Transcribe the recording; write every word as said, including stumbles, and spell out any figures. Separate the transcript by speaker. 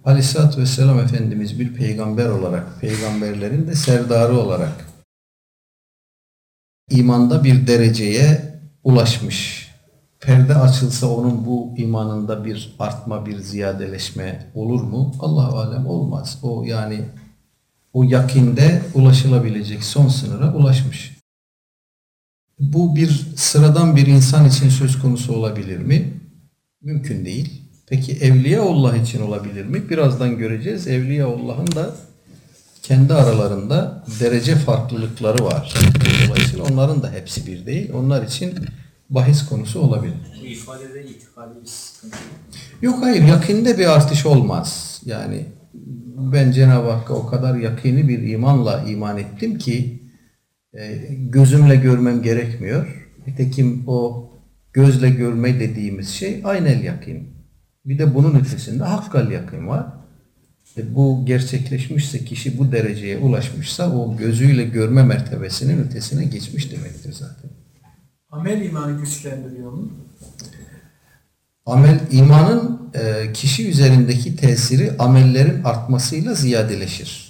Speaker 1: Aleyhisselatü Vesselam Efendimiz bir peygamber olarak, peygamberlerin de serdarı olarak imanda bir dereceye ulaşmış. Perde açılsa onun bu imanında bir artma, bir ziyadeleşme olur mu? Allah-u alem olmaz. O yani o yakinde ulaşılabilecek son sınıra ulaşmış. Bu bir sıradan bir insan için söz konusu olabilir mi? Mümkün değil. Peki Evliyaullah için olabilir mi? Birazdan göreceğiz. Evliyaullah'ın da kendi aralarında derece farklılıkları var. Dolayısıyla onların da hepsi bir değil. Onlar için bahis konusu olabilir.
Speaker 2: Bu ifadede itikadi bir sıkıntı.
Speaker 1: Yok hayır, yakinde bir artış olmaz. Yani ben Cenab-ı Hakk'a o kadar yakini bir imanla iman ettim ki e, gözümle görmem gerekmiyor. Nitekim o gözle görme dediğimiz şey aynel yakin. Bir de bunun ötesinde hakkal yakin var. E, bu gerçekleşmişse, kişi bu dereceye ulaşmışsa o gözüyle görme mertebesinin ötesine geçmiş demektir zaten.
Speaker 3: Amel imanı güçlendiriyor mu?
Speaker 1: Amel, imanın e, kişi üzerindeki tesiri amellerin artmasıyla ziyadeleşir.